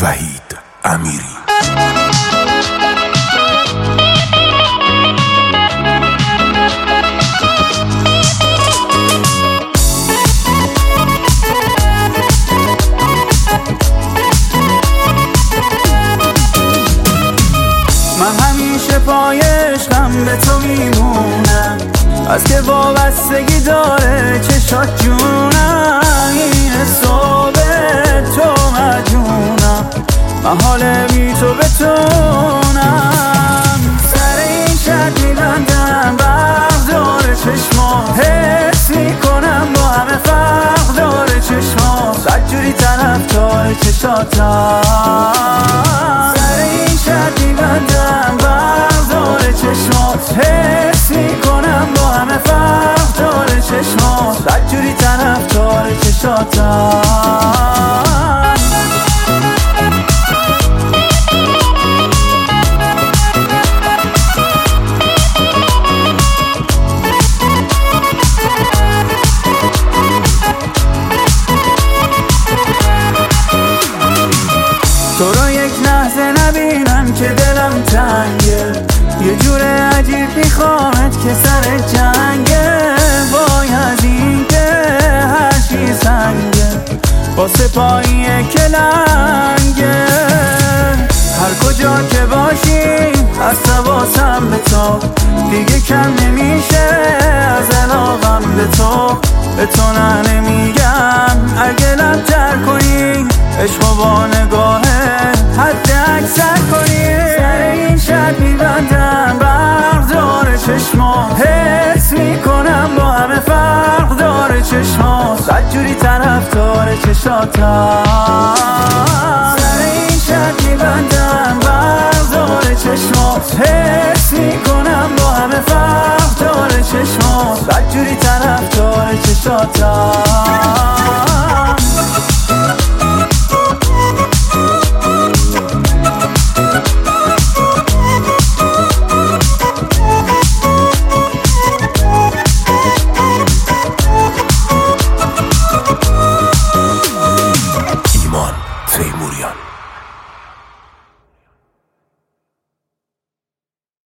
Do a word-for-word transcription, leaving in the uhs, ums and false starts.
وحید امیری. من همیشه پای عشقم به تو میمونم، از که وابستگی داره چشات جونم. این صبح تو مجونم، من حال بی تو بتونم. سر این شرط میبندم برق داره چشما، حس میکنم با همه فرق داره چشما. بدجوری طرفدار چشاتم. سر این شرط میبندم برق داره چشما، حس میکنم با همه فرق داره چشما. بدجوری طرفدار چشاتم. تو رو یک لحظه نبینم که دلم تنگه، یه جور عجیب میخوامت که سر جنگه. وای از این که هر چی سنگه، واسه پاییه که لنگه. هر کجا که باشی از حواسم به تو، دیگه کم نمیشه از علاقم به تو. به تو نه نمیگم اگه لبتر کنی، عشق با نگاهه حد اکثر کنی. سر این شرط میبندم برق داره چشما، حس میکنم با همه فرق داره چشما. بدجوری طرفدار چشاتم.